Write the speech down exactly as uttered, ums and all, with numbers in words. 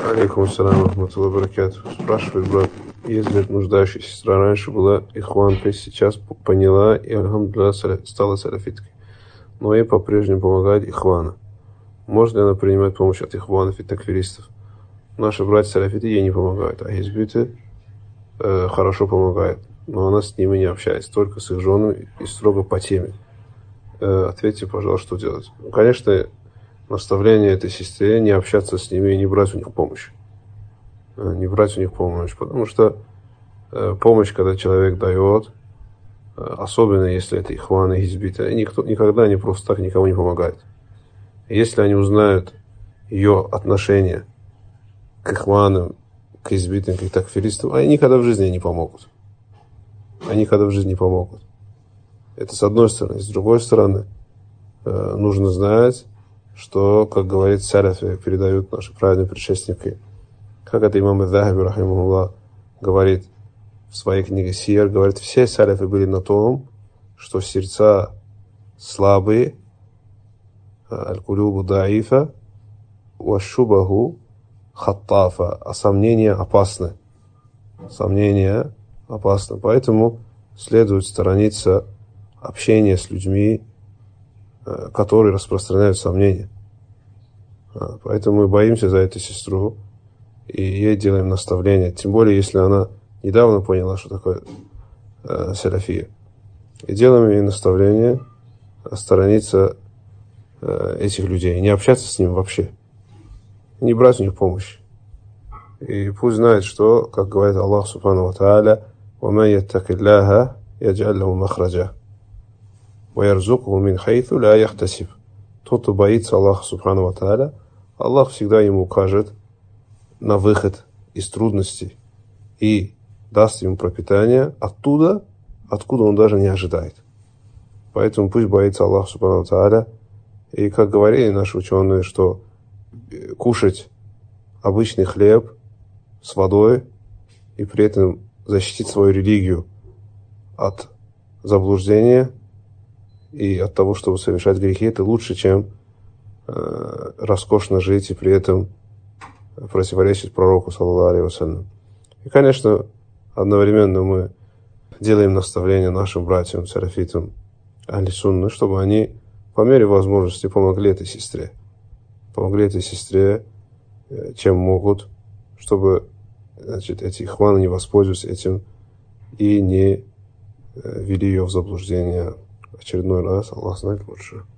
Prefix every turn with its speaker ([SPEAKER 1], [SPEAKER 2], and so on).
[SPEAKER 1] Алейкум ассаляму рахматуллахи ва баракатуху. Спрашивает брат, если нуждающая сестра раньше была ихванкой, сейчас поняла и, альхамдулилlah, стала салафиткой, но ей по-прежнему помогает ихвана. Может ли она принимать помощь от ихванов и такфиристов? Наши братья-салафиты ей не помогают, а хизбиты э, хорошо помогают, но она с ними не общается, только с их женами и строго по теме. Э, ответьте, пожалуйста, что делать. Ну, конечно, наставление этой сестре не общаться с ними и не брать у них помощь. Э, не брать у них помощь, потому что э, помощь, когда человек дает, э, особенно если это ихваны, хизбиты, никто никогда не просто так никому не помогает. Если они узнают ее отношение к ихванам, к хизбитам, к такфиристам, они никогда в жизни не помогут. Они никогда в жизни не помогут. Это с одной стороны. С другой стороны, э, нужно знать, что, как говорит салафи, передают наши праведные предшественники, как это имам ад-Дахаби, рахимахуллах, говорит в своей книге Сир, говорит, все салафи были на том, что сердца слабые, аль-кулюбу даифа, ва-шубаху хаттафа, а сомнения опасны. Сомнения опасны. Поэтому следует сторониться общения с людьми, которые распространяют сомнения. Поэтому мы боимся за эту сестру и ей делаем наставление. Тем более, если она недавно поняла, что такое э, салафия. И делаем ей наставление сторониться э, этих людей, не общаться с ними вообще, не брать у них помощь. И пусть знает, что, как говорит Аллах субхану ва тааля, وَمَنْ يَتَّقِ اللَّهَ يَجْعَلْ لَهُ مَخْرَجًا وَيَرْزُقْهُ مِنْ حَيْثُ лَا يَحْتَسِبُ. Тот, кто боится Аллаха субхану ва тааля, Аллах всегда ему укажет на выход из трудностей и даст ему пропитание оттуда, откуда он даже не ожидает. Поэтому пусть боится Аллаха субхану ва тааля. И как говорили наши ученые, что кушать обычный хлеб с водой и при этом защитить свою религию от заблуждения и от того, чтобы совершать грехи, это лучше, чем э, роскошно жить и при этом противоречить пророку, саллаллаху алейхи вассалям. И, конечно, одновременно мы делаем наставления нашим братьям, салафитам, ахли сунны, чтобы они по мере возможности помогли этой сестре. Помогли этой сестре, чем могут, чтобы, значит, эти ихваны не воспользовались этим и не ввели ее в заблуждение очередной раз. Аллах знает лучше.